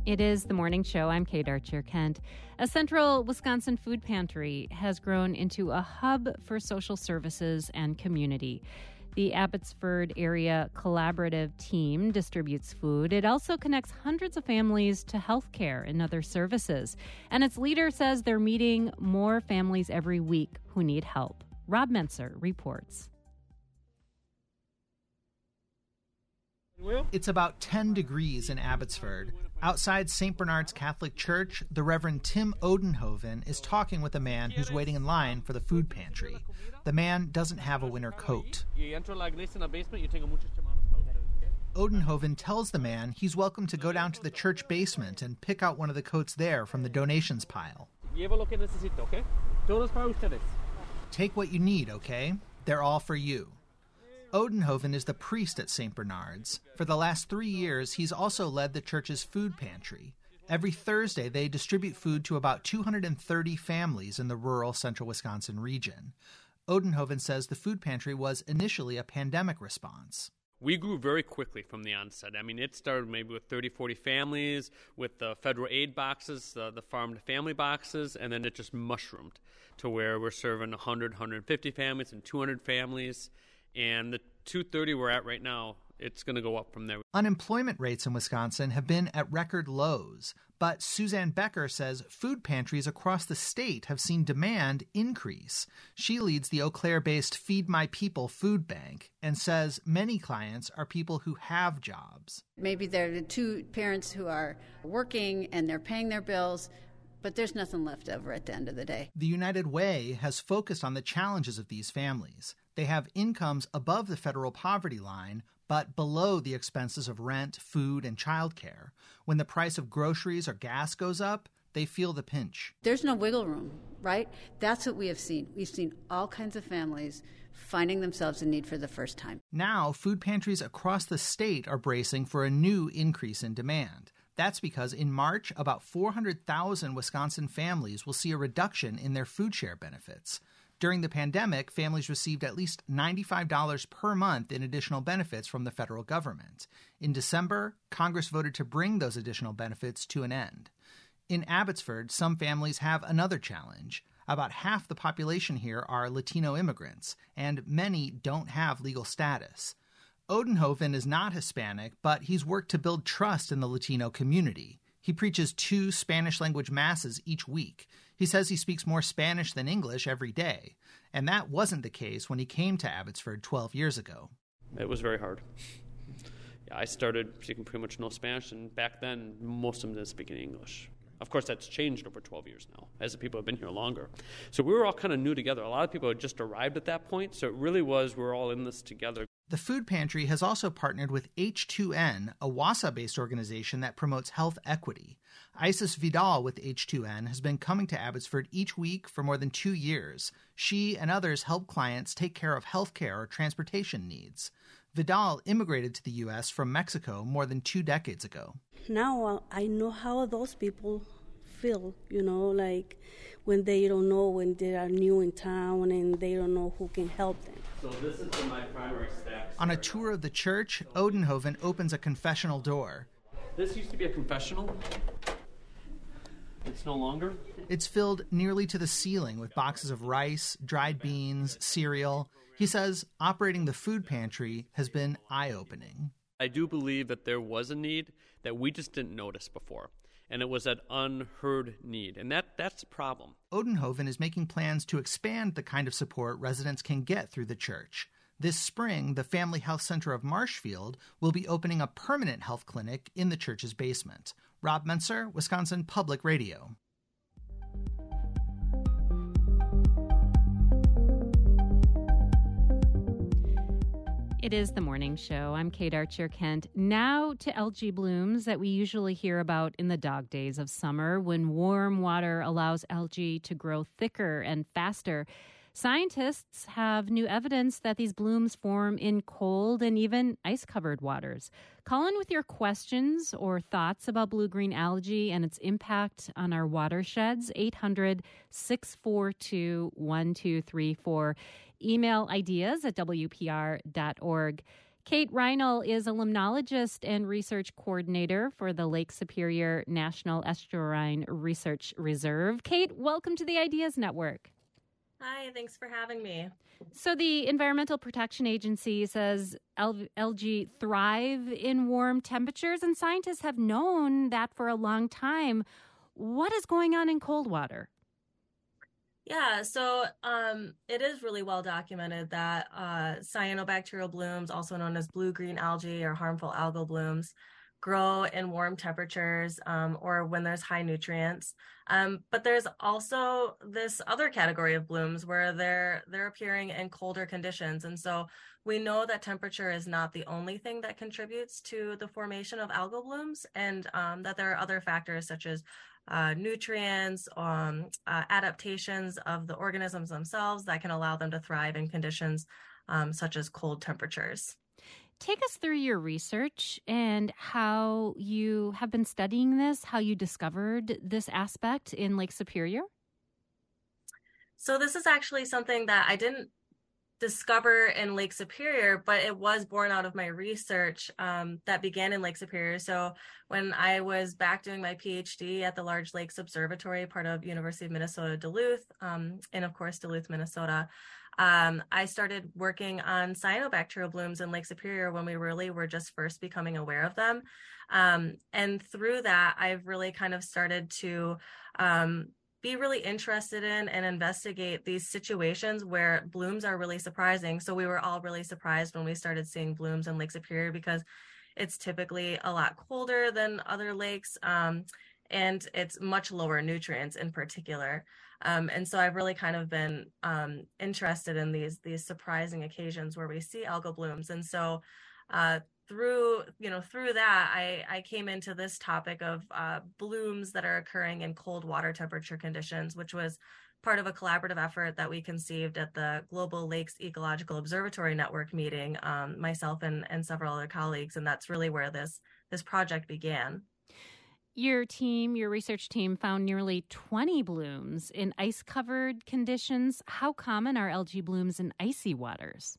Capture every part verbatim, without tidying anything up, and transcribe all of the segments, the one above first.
It is the morning show. I'm Kate Archer-Kent. A central Wisconsin food pantry has grown into a hub for social services and community. The Abbotsford Area Collaborative Team distributes food. It also connects hundreds of families to health care and other services. And its leader says they're meeting more families every week who need help. Rob Mentzer reports. It's about ten degrees in Abbotsford. Outside Saint Bernard's Catholic Church, the Reverend Tim Odenhoven is talking with a man who's waiting in line for the food pantry. The man doesn't have a winter coat. Odenhoven tells the man he's welcome to go down to the church basement and pick out one of the coats there from the donations pile. Take what you need, okay? They're all for you. Odenhoven is the priest at Saint Bernard's. For the last three years, he's also led the church's food pantry. Every Thursday, they distribute food to about two hundred thirty families in the rural central Wisconsin region. Odenhoven says the food pantry was initially a pandemic response. We grew very quickly from the onset. I mean, it started maybe with thirty, forty families, with the federal aid boxes, the, the farm-to-family boxes, and then it just mushroomed to where we're serving one hundred, one hundred fifty families and two hundred families. And the two hundred thirty we're at right now, it's going to go up from there. Unemployment rates in Wisconsin have been at record lows, but Suzanne Becker says food pantries across the state have seen demand increase. She leads the Eau Claire-based Feed My People food bank and says many clients are people who have jobs. Maybe they're the two parents who are working and they're paying their bills, but there's nothing left over at the end of the day. The United Way has focused on the challenges of these families. They have incomes above the federal poverty line, but below the expenses of rent, food, and childcare. When the price of groceries or gas goes up, they feel the pinch. There's no wiggle room, right? That's what we have seen. We've seen all kinds of families finding themselves in need for the first time. Now, food pantries across the state are bracing for a new increase in demand. That's because in March, about four hundred thousand Wisconsin families will see a reduction in their food share benefits. During the pandemic, families received at least ninety-five dollars per month in additional benefits from the federal government. In December, Congress voted to bring those additional benefits to an end. In Abbotsford, some families have another challenge. About half the population here are Latino immigrants, and many don't have legal status. Odenhoven is not Hispanic, but he's worked to build trust in the Latino community. He preaches two Spanish-language masses each week. He says he speaks more Spanish than English every day, and that wasn't the case when he came to Abbotsford twelve years ago. It was very hard. Yeah, I started speaking pretty much no Spanish, and back then, most of them didn't speak any English. Of course, that's changed over twelve years now, as the people have been here longer. So we were all kind of new together. A lot of people had just arrived at that point, so it really was we're all in this together. The food pantry has also partnered with H two N, a WASA-based organization that promotes health equity. Isis Vidal with H two N has been coming to Abbotsford each week for more than two years. She and others help clients take care of health care or transportation needs. Vidal immigrated to the U S from Mexico more than two decades ago. Now I know how those people feel, you know, like when they don't know, when they are new in town and they don't know who can help them. So this is for my primary stack. On a tour of the church, Odenhoven opens a confessional door. This used to be a confessional. It's no longer. It's filled nearly to the ceiling with boxes of rice, dried beans, cereal. He says operating the food pantry has been eye-opening. I do believe that there was a need that we just didn't notice before. And it was that unheard need. And that that's the problem. Odenhoven is making plans to expand the kind of support residents can get through the church. This spring, the Family Health Center of Marshfield will be opening a permanent health clinic in the church's basement. Rob Mentzer, Wisconsin Public Radio. It is the morning show. I'm Kate Archer-Kent. Now to algae blooms that we usually hear about in the dog days of summer when warm water allows algae to grow thicker and faster. Scientists have new evidence that these blooms form in cold and even ice-covered waters. Call in with your questions or thoughts about blue-green algae and its impact on our watersheds, eight hundred, six four two, one two three four. Email ideas at W P R dot org. Kate Reinl is a limnologist and research coordinator for the Lake Superior National Estuarine Research Reserve. Kate, welcome to the Ideas Network. Hi, thanks for having me. So the Environmental Protection Agency says algae thrive in warm temperatures, and scientists have known that for a long time. What is going on in cold water? Yeah, so um, it is really well documented that uh, cyanobacterial blooms, also known as blue-green algae or harmful algal blooms, grow in warm temperatures um, or when there's high nutrients. Um, but there's also this other category of blooms where they're they're appearing in colder conditions. And so we know that temperature is not the only thing that contributes to the formation of algal blooms, and um, that there are other factors such as uh, nutrients, um, uh, adaptations of the organisms themselves that can allow them to thrive in conditions um, such as cold temperatures. Take us through your research and how you have been studying this, how you discovered this aspect in Lake Superior. So this is actually something that I didn't discover in Lake Superior, but it was born out of my research um, that began in Lake Superior. So when I was back doing my PhD at the Large Lakes Observatory, part of University of Minnesota Duluth, um, and of course Duluth, Minnesota, Um, I started working on cyanobacterial blooms in Lake Superior when we really were just first becoming aware of them. Um, and through that, I've really kind of started to um, be really interested in and investigate these situations where blooms are really surprising. So we were all really surprised when we started seeing blooms in Lake Superior because it's typically a lot colder than other lakes, um, and it's much lower nutrients in particular. Um, and so I've really kind of been um, interested in these these surprising occasions where we see algal blooms. And so uh, through you know through that, I, I came into this topic of uh, blooms that are occurring in cold water temperature conditions, which was part of a collaborative effort that we conceived at the Global Lakes Ecological Observatory Network meeting, um, myself and, and several other colleagues. And that's really where this this project began. Your team, your research team, found nearly twenty blooms in ice-covered conditions. How common are algae blooms in icy waters?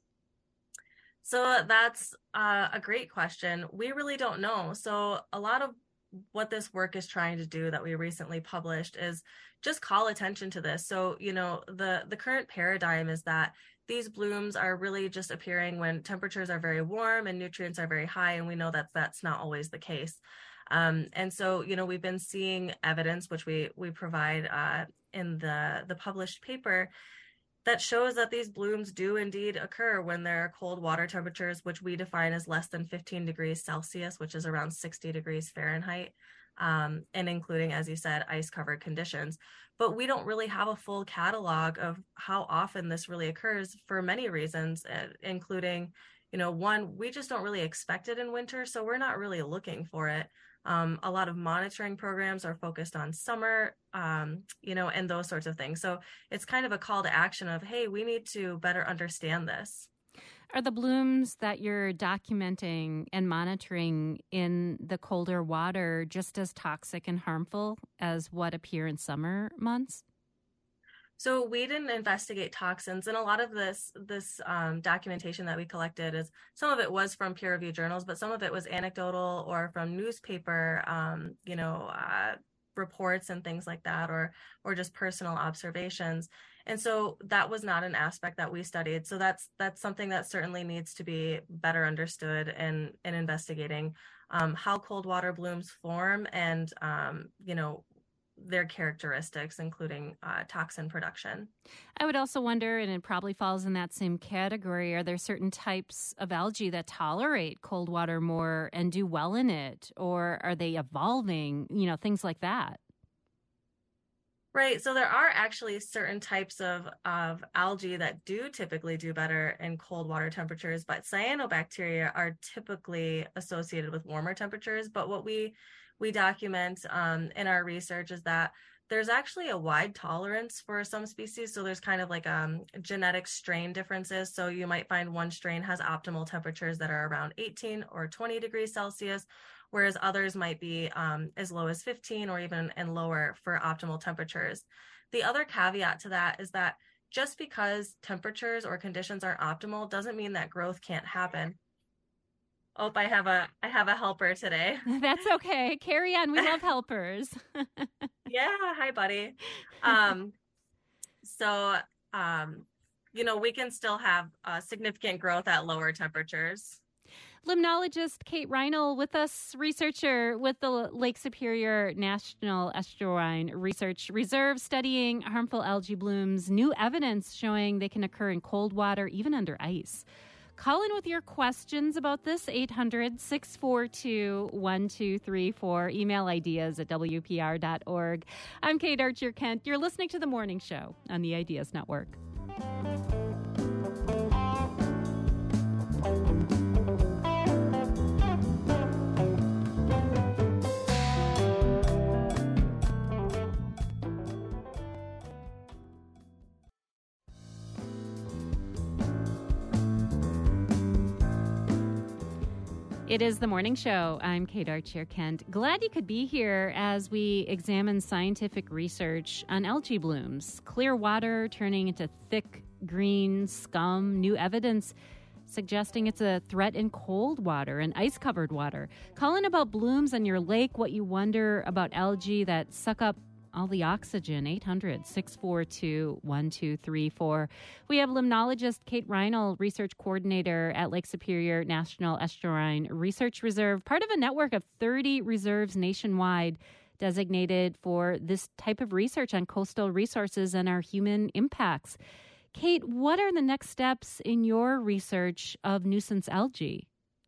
So that's uh, a great question. We really don't know. So a lot of what this work is trying to do that we recently published is just call attention to this. So, you know, the, the current paradigm is that these blooms are really just appearing when temperatures are very warm and nutrients are very high. And we know that that's not always the case. Um, and so, you know, we've been seeing evidence, which we we provide uh, in the, the published paper, that shows that these blooms do indeed occur when there are cold water temperatures, which we define as less than fifteen degrees Celsius, which is around sixty degrees Fahrenheit, um, and including, as you said, ice-covered conditions. But we don't really have a full catalog of how often this really occurs for many reasons, uh, including, you know, one, we just don't really expect it in winter, so we're not really looking for it. Um, a lot of monitoring programs are focused on summer, um, you know, and those sorts of things. So it's kind of a call to action of, hey, we need to better understand this. Are the blooms that you're documenting and monitoring in the colder water just as toxic and harmful as what appear in summer months? So we didn't investigate toxins, and a lot of this this um, documentation that we collected is, some of it was from peer-reviewed journals, but some of it was anecdotal or from newspaper, um, you know, uh, reports and things like that, or or just personal observations. And so that was not an aspect that we studied. So that's that's something that certainly needs to be better understood in in investigating um, how cold water blooms form and um, you know. their characteristics, including uh, toxin production. I would also wonder, and it probably falls in that same category, are there certain types of algae that tolerate cold water more and do well in it? Or are they evolving, you know, things like that? Right. So there are actually certain types of, of algae that do typically do better in cold water temperatures, but cyanobacteria are typically associated with warmer temperatures. But what we we document um, in our research is that there's actually a wide tolerance for some species. So there's kind of like um, genetic strain differences. So you might find one strain has optimal temperatures that are around eighteen or twenty degrees Celsius, whereas others might be um, as low as fifteen or even and lower for optimal temperatures. The other caveat to that is that just because temperatures or conditions aren't optimal doesn't mean that growth can't happen. Oh, I have a I have a helper today. That's okay. Carry on. We love helpers. Yeah, hi, buddy. Um, so, um, you know, we can still have uh, significant growth at lower temperatures. Limnologist Kate Reinl with us, researcher with the Lake Superior National Estuarine Research Reserve, studying harmful algae blooms, new evidence showing they can occur in cold water, even under ice. Call in with your questions about this, eight hundred, six four two, one two three four. Email ideas at w p r dot org. I'm Kate Archer-Kent. You're listening to The Morning Show on the Ideas Network. It is The Morning Show. I'm Kate Archer-Kent. Glad you could be here as we examine scientific research on algae blooms. Clear water turning into thick green scum. New evidence suggesting it's a threat in cold water and ice-covered water. Call in about blooms on your lake, what you wonder about algae that suck up all the oxygen. Eight hundred, six four two, one two three four. We have limnologist Kate Reinl, research coordinator at Lake Superior National Estuarine Research Reserve, part of a network of thirty reserves nationwide designated for this type of research on coastal resources and our human impacts. Kate, what are the next steps in your research of nuisance algae?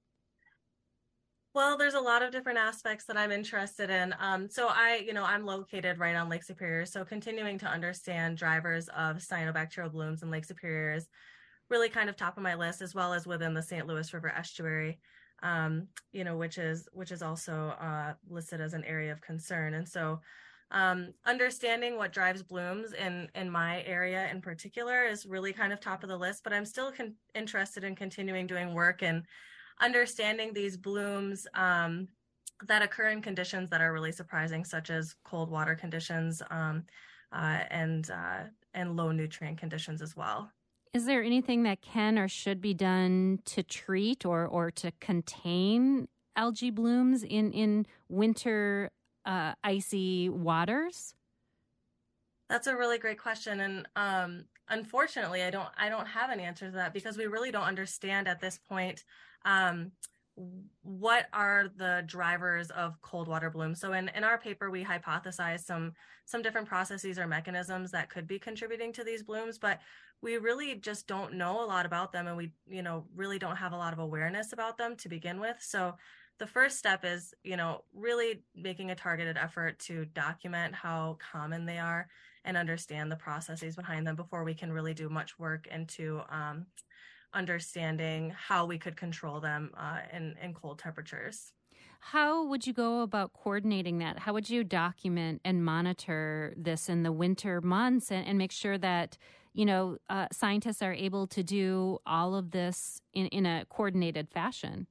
Well, there's a lot of different aspects that I'm interested in. Um, so I, you know, I'm located right on Lake Superior. So continuing to understand drivers of cyanobacterial blooms in Lake Superior is really kind of top of my list, as well as within the Saint Louis River estuary, um, you know, which is which is also uh, listed as an area of concern. And so um, understanding what drives blooms in, in my area in particular is really kind of top of the list, but I'm still con- interested in continuing doing work and understanding these blooms um, that occur in conditions that are really surprising, such as cold water conditions um, uh, and uh, and low nutrient conditions as well. Is there anything that can or should be done to treat or, or to contain algae blooms in, in winter uh, icy waters? That's a really great question. And um, unfortunately, I don't I don't have an answer to that because we really don't understand at this point um, what are the drivers of cold water blooms. So in, in our paper, we hypothesized some some different processes or mechanisms that could be contributing to these blooms, but we really just don't know a lot about them, and we you know really don't have a lot of awareness about them to begin with. So the first step is, you know, really making a targeted effort to document how common they are and understand the processes behind them before we can really do much work into um, understanding how we could control them uh, in, in cold temperatures. How would you go about coordinating that? How would you document and monitor this in the winter months and, and make sure that, you know, uh, scientists are able to do all of this in, in a coordinated fashion?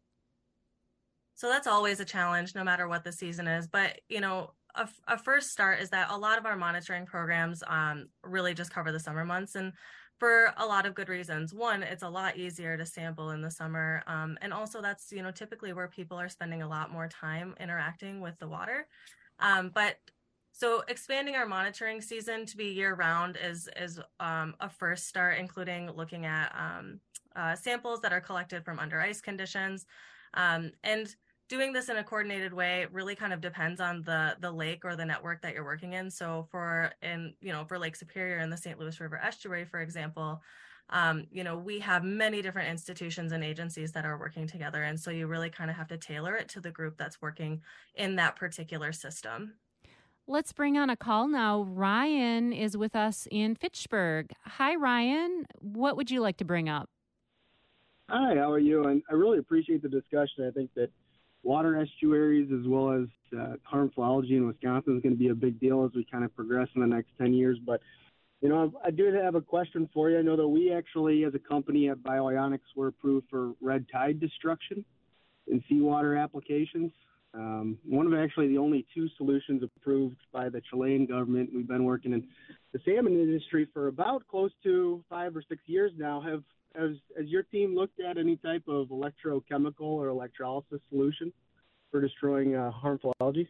So that's always a challenge, no matter what the season is. But, you know, a, a first start is that a lot of our monitoring programs um, really just cover the summer months. And for a lot of good reasons. One, it's a lot easier to sample in the summer. Um, and also that's, you know, typically where people are spending a lot more time interacting with the water. Um, but so expanding our monitoring season to be year round is, is um, a first start, including looking at um, uh, samples that are collected from under ice conditions. Um, and doing this in a coordinated way really kind of depends on the the lake or the network that you're working in. So for in you know for Lake Superior and the Saint Louis River estuary, for example, um, you know we have many different institutions and agencies that are working together, and so you really kind of have to tailor it to the group that's working in that particular system. Let's bring on a call now. Ryan is with us in Fitchburg. Hi, Ryan. What would you like to bring up? Hi, how are you? And I really appreciate the discussion. I think that water estuaries as well as uh, harmful algae in Wisconsin is going to be a big deal as we kind of progress in the next ten years. But, you know, I do have a question for you. I know that we actually, as a company at Bioionics, were approved for red tide destruction in seawater applications. Um, one of actually the only two solutions approved by the Chilean government. We've been working in the salmon industry for about close to five or six years now. Have has, has your team looked at any type of electrochemical or electrolysis solution for destroying uh, harmful algae?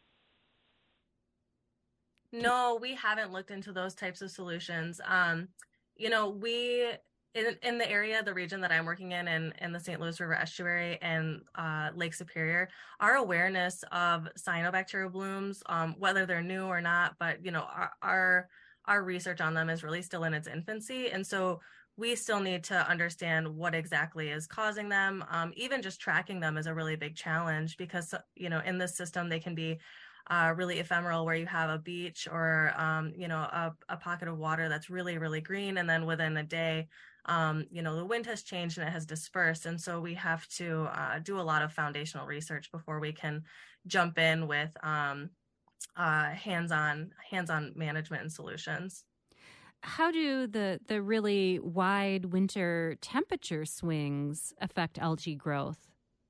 No, we haven't looked into those types of solutions. Um, you know, we in, in the area, the region that I'm working in, in, in the Saint Louis River Estuary and uh, Lake Superior, our awareness of cyanobacterial blooms, um, whether they're new or not, but you know, our, our our research on them is really still in its infancy, and so we still need to understand what exactly is causing them. Um, even just tracking them is a really big challenge because you know, in this system they can be Uh, really ephemeral, where you have a beach or um, you know a, a pocket of water that's really really green, and then within a day um, you know the wind has changed and it has dispersed, and so we have to uh, do a lot of foundational research before we can jump in with um, uh, hands-on hands-on management and solutions. How do the the really wide winter temperature swings affect algae growth?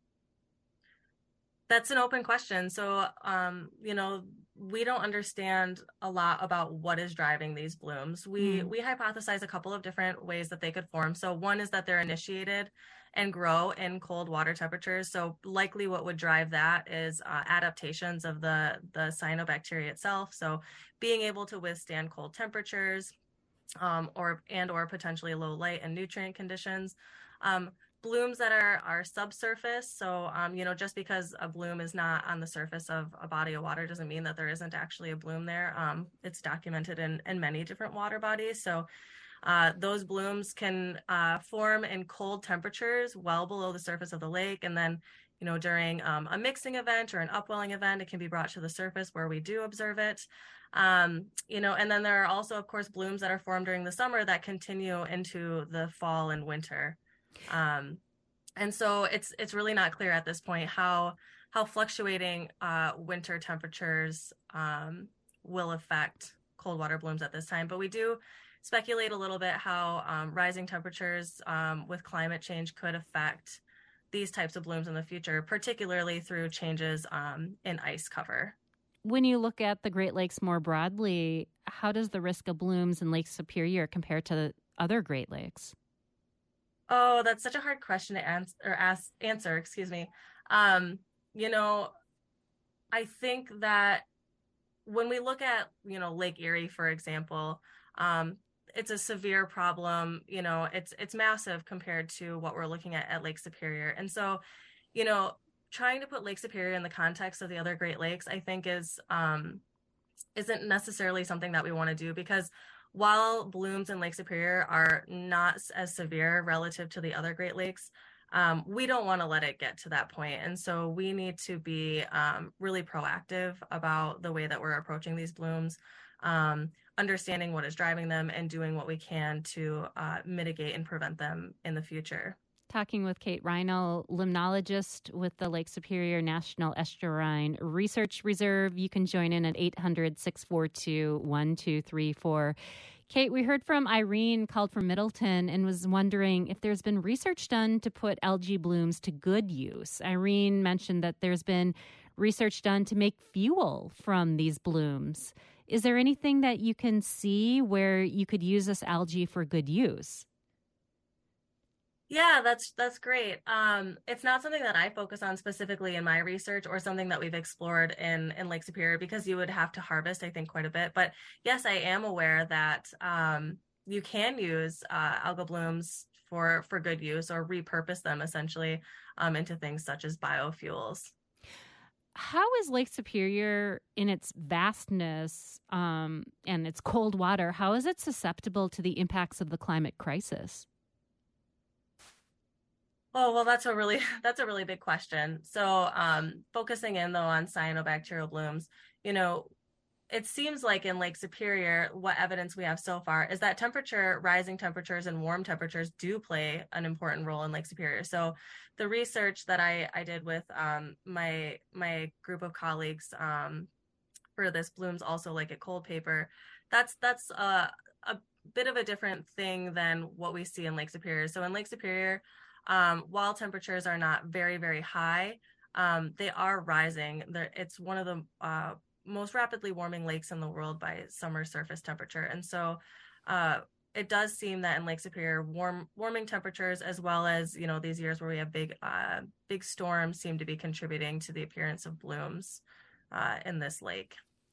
That's an open question. So, um, you know, we don't understand a lot about what is driving these blooms. We mm. we hypothesize a couple of different ways that they could form. So one is that they're initiated and grow in cold water temperatures. So likely what would drive that is uh, adaptations of the, the cyanobacteria itself. So being able to withstand cold temperatures um, or and or potentially low light and nutrient conditions. Um, Blooms that are, are subsurface. So, um, you know, just because a bloom is not on the surface of a body of water doesn't mean that there isn't actually a bloom there. Um, it's documented in, in many different water bodies. So uh, those blooms can uh, form in cold temperatures well below the surface of the lake. And then, you know, during um, a mixing event or an upwelling event, it can be brought to the surface where we do observe it. Um, you know, and then there are also, of course, blooms that are formed during the summer that continue into the fall and winter. Um, and so it's it's really not clear at this point how how fluctuating uh, winter temperatures um, will affect cold water blooms at this time. But we do speculate a little bit how um, rising temperatures um, with climate change could affect these types of blooms in the future, particularly through changes um, in ice cover. When you look at the Great Lakes more broadly, how does the risk of blooms in Lake Superior compare to the other Great Lakes? Oh, that's such a hard question to answer, or ask, answer, excuse me. Um, you know, I think that when we look at, you know, Lake Erie, for example, um, it's a severe problem. You know, it's it's massive compared to what we're looking at at Lake Superior. And so, you know, trying to put Lake Superior in the context of the other Great Lakes, I think is um, isn't necessarily something that we want to do, because while blooms in Lake Superior are not as severe relative to the other Great Lakes, um, we don't want to let it get to that point. And so we need to be um, really proactive about the way that we're approaching these blooms, um, understanding what is driving them, and doing what we can to uh, mitigate and prevent them in the future. Talking with Kate Reinl, limnologist with the Lake Superior National Estuarine Research Reserve. You can join in at eight hundred, six four two, one two three four. Kate, we heard from Irene, called from Middleton, and was wondering if there's been research done to put algae blooms to good use. Irene mentioned that there's been research done to make fuel from these blooms. Is there anything that you can see where you could use this algae for good use? Yeah, that's that's great. Um, it's not something that I focus on specifically in my research, or something that we've explored in, in Lake Superior, because you would have to harvest, I think, quite a bit. But yes, I am aware that um, you can use uh, algal blooms for, for good use, or repurpose them essentially um, into things such as biofuels. How is Lake Superior, in its vastness um, and its cold water, how is it susceptible to the impacts of the climate crisis? Oh, well, that's a really that's a really big question. So um, focusing in, though, on cyanobacterial blooms, you know, it seems like in Lake Superior, what evidence we have so far is that temperature, rising temperatures and warm temperatures do play an important role in Lake Superior. So the research that I, I did with um, my my group of colleagues um, for this Blooms Also Like It Cold paper, that's that's a, a bit of a different thing than what we see in Lake Superior. So in Lake Superior, Um, while temperatures are not very, very high, um, they are rising. They're, it's one of the uh, most rapidly warming lakes in the world by summer surface temperature. And so uh, it does seem that in Lake Superior, warm warming temperatures, as well as, you know, these years where we have big, uh, big storms, seem to be contributing to the appearance of blooms uh, in this lake.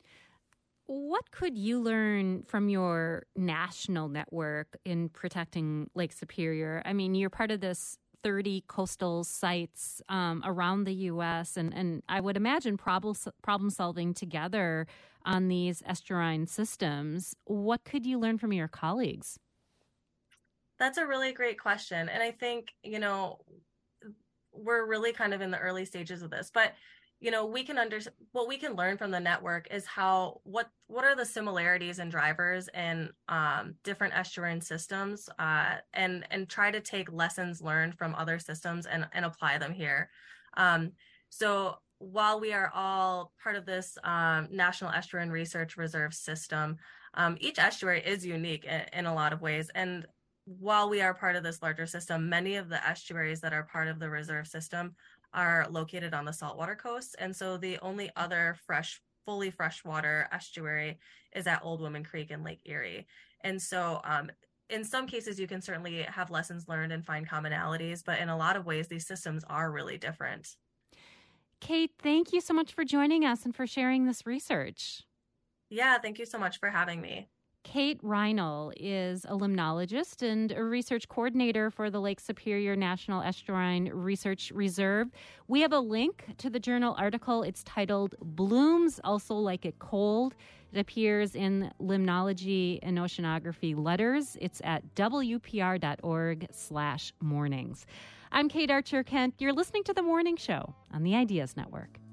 What could you learn from your national network in protecting Lake Superior? I mean, you're part of this thirty coastal sites um, around the U S, and, and I would imagine problem, problem solving together on these estuarine systems. What could you learn from your colleagues? That's a really great question. And I think, you know, we're really kind of in the early stages of this, but you know, we can under what we can learn from the network is how what what are the similarities and drivers in um, different estuarine systems, uh, and and try to take lessons learned from other systems and and apply them here. Um, so while we are all part of this um, National Estuarine Research Reserve System, um, each estuary is unique in, in a lot of ways. And while we are part of this larger system, many of the estuaries that are part of the reserve system are located on the saltwater coast. And so the only other fresh, fully freshwater estuary is at Old Woman Creek in Lake Erie. And so um, in some cases, you can certainly have lessons learned and find commonalities, but in a lot of ways, these systems are really different. Kate, thank you so much for joining us and for sharing this research. Yeah, thank you so much for having me. Kate Reinl is a limnologist and a research coordinator for the Lake Superior National Estuarine Research Reserve. We have a link to the journal article. It's titled Blooms Also Like It Cold. It appears in Limnology and Oceanography Letters. It's at W P R dot org slash mornings. I'm Kate Archer Kent. You're listening to The Morning Show on the Ideas Network.